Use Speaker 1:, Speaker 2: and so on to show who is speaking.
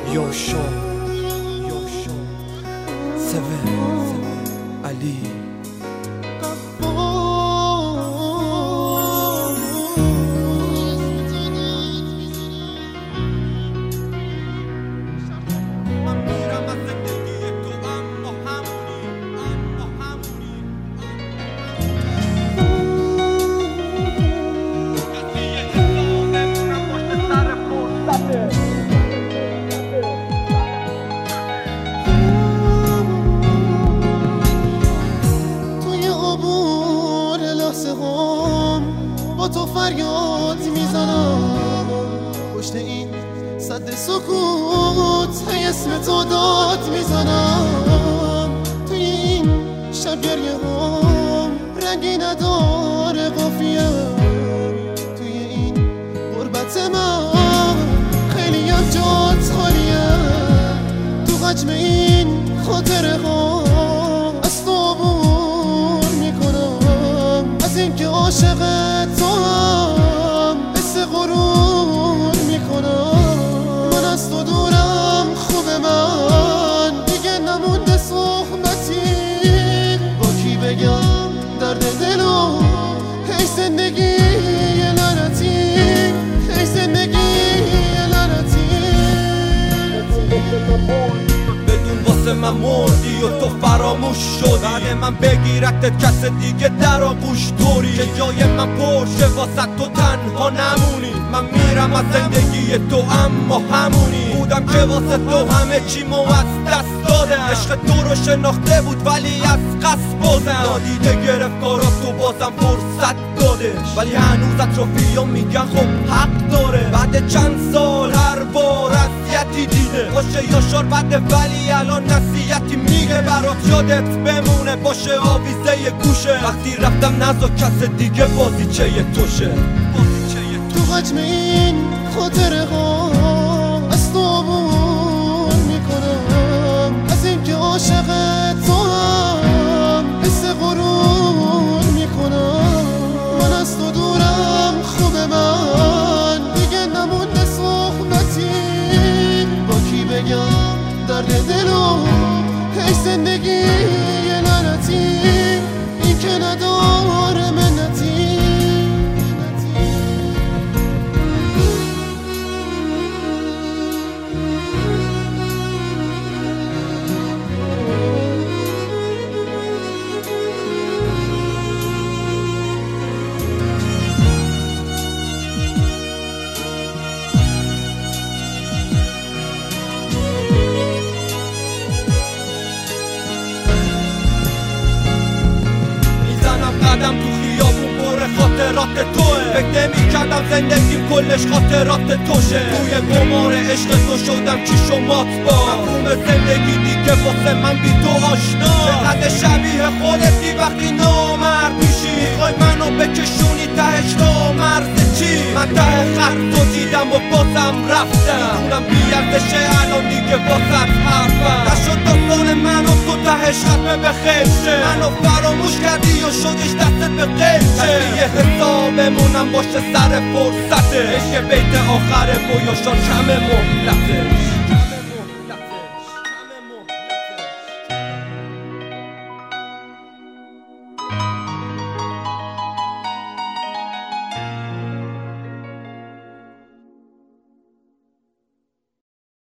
Speaker 1: یوشو 7 علی
Speaker 2: با تو فریاد میزنم پشت این سد سکوت هی اسم تو داد میزنم توی این شب گریه هم رنگی نداره قافیه توی این غربت من خیلی هم جات خالیه تو حجم این خاطره ها از تو عبور میکنم از اینکه عاشق تو هم حس غرور میکنم من از تو دورم خوبه من دیگه نمونده صحبتی با کی بگم درد دلو هی زندگی یه لعنتی هی زندگی یه لعنتی
Speaker 1: بدون واسه من مردی و تو فراموش شدی بعد من بگیرتت کس دیگه در آغوش طوری که جای من پرشه واسه تو تنها نمونی من میرم از زندگی تو اما همونی بودم که واسه تو همه چیمو از دست دادم عشق تو رو شناخته بود ولی از قصد بازم نادیده گرفت کارات تو بازم فرصت دادش ولی هنوز اطرافیام میگن خب حق داره بعد چند سال هر بار اذیتی دیده باشه یا شربته ولی الان نصیحتی میگه برات یادت بمونه باشه آویزه گوشه وقتی رفتم نزا کس دیگه بازیچه توشه
Speaker 2: تو حجم این خاطره ها از تو عبور میکنم از اینکه عاشق تو هم حس غرور میکنم من از تو دورم خوبه من دیگه نمونده صحبتی با کی بگم درد دلو هی زندگی یه لعنتی این که نداره منتی
Speaker 1: قدم تو خیابون پر خاطرات توه فکر نمی‌کردم زندگیم کلش خاطرات توشه توی قمار عشق تو شدم چیش و مات با مفهوم زندگی دیگه واسه من بی تو آشنا چقدر شبیه خودتی وقتی نامرد میشی میخوای منو بکشونی تهش را مرز چی من ته خط تو دیدم و بازم رفتم میدونم بی‌ارزشه الان دیگه واسه حرفم نشد داستان من و تو تهش ختمه به خیر شه منو فراموش کردی و شدش دستت به غیر شه یه حسابمونم باشه سر فرصته عشق بیت آخره و یا شان کم مهلته